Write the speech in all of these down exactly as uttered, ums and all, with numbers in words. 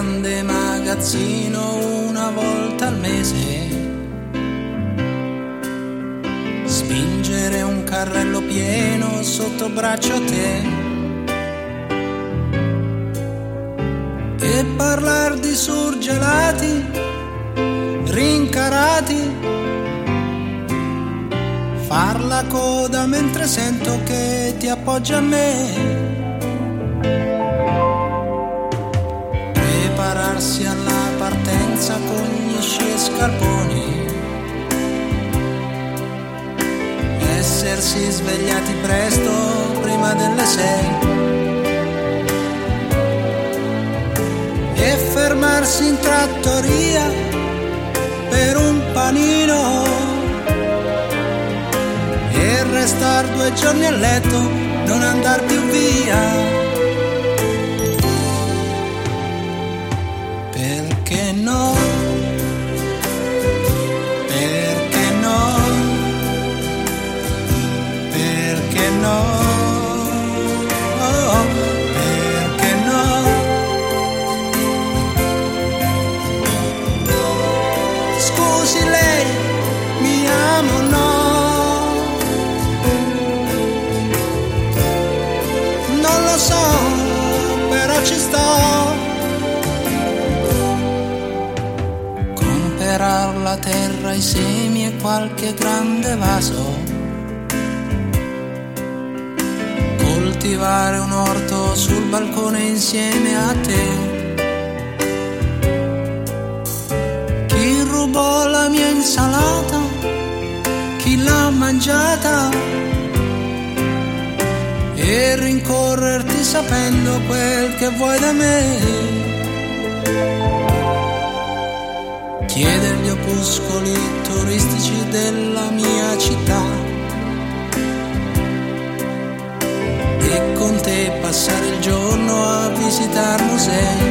grande magazzino una volta al mese, spingere un carrello pieno sotto braccio a te e parlar di surgelati rincarati, far la coda mentre sento che ti appoggia a me, prepararsi alla partenza con gli sci e scarponi, essersi svegliati presto prima delle sei e fermarsi in trattoria per un panino e restar due giorni a letto, non andar più via. Perché no? Perché no? Perché no? Oh, perché no? Scusi lei, mi amo o no? Non lo so, però ci sto. Comperar la terra, i semi e qualche grande vaso, coltivare un orto sul balcone insieme a te. Chi rubò la mia insalata, chi l'ha mangiata, e rincorrerti sapendo quel che vuoi da me. Chiedere gli opuscoli turistici della mia città e con te passare il giorno a visitare musei,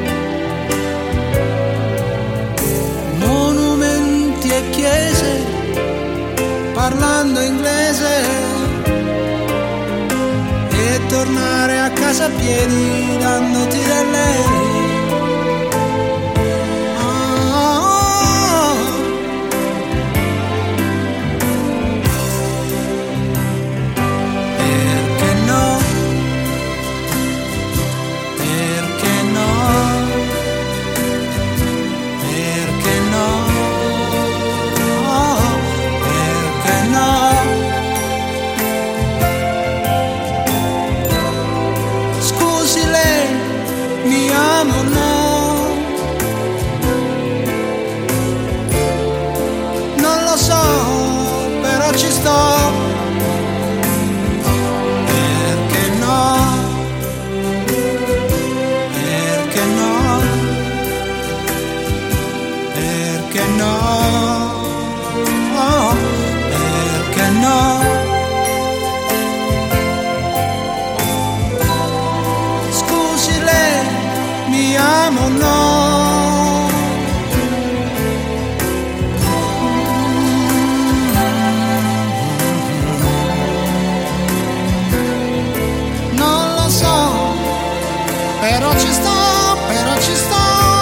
monumenti e chiese, parlando inglese, e tornare a casa a piedi dandoti del lei. Però ci sto, però ci sto.